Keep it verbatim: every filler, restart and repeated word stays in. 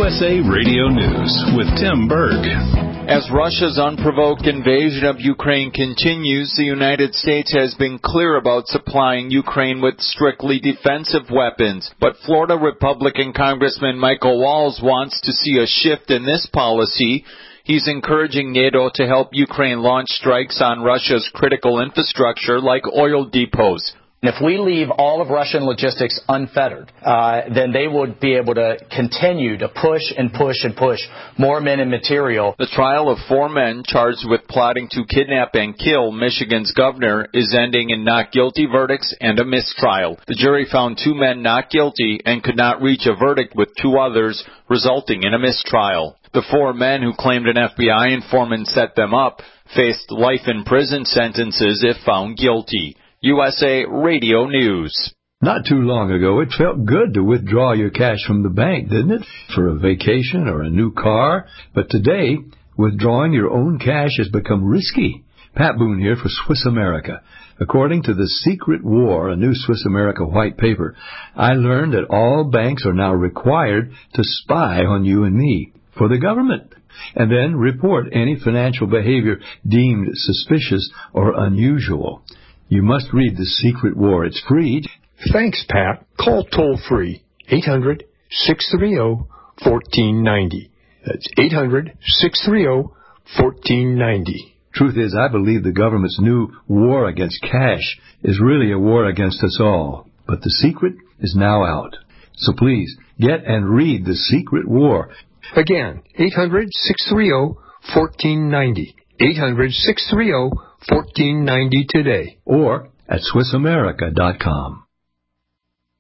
S A Radio News with Tim Berg. As Russia's unprovoked invasion of Ukraine continues, the United States has been clear about supplying Ukraine with strictly defensive weapons. But Florida Republican Congressman Michael Walz wants to see a shift in this policy. He's encouraging NATO to help Ukraine launch strikes on Russia's critical infrastructure like oil depots. If we leave all of Russian logistics unfettered, uh, then they would be able to continue to push and push and push more men and material. The trial of four men charged with plotting to kidnap and kill Michigan's governor is ending in not guilty verdicts and a mistrial. The jury found two men not guilty and could not reach a verdict with two others, resulting in a mistrial. The four men who claimed an F B I informant set them up faced life in prison sentences if found guilty. U S A Radio News. Not too long ago, it felt good to withdraw your cash from the bank, didn't it? For a vacation or a new car. But today, withdrawing your own cash has become risky. Pat Boone here for Swiss America. According to The Secret War, a new Swiss America white paper, I learned that all banks are now required to spy on you and me for the government, and then report any financial behavior deemed suspicious or unusual. You must read The Secret War. It's free. Thanks, Pat. Call toll-free, eight hundred, six three zero, one four nine zero. That's eight hundred, six three zero, one four nine zero. Truth is, I believe the government's new war against cash is really a war against us all. But the secret is now out. So please, get and read The Secret War. Again, eight hundred, six three zero, one four nine zero. eight hundred, six three zero, one four nine zero today. Or at Swiss America dot com.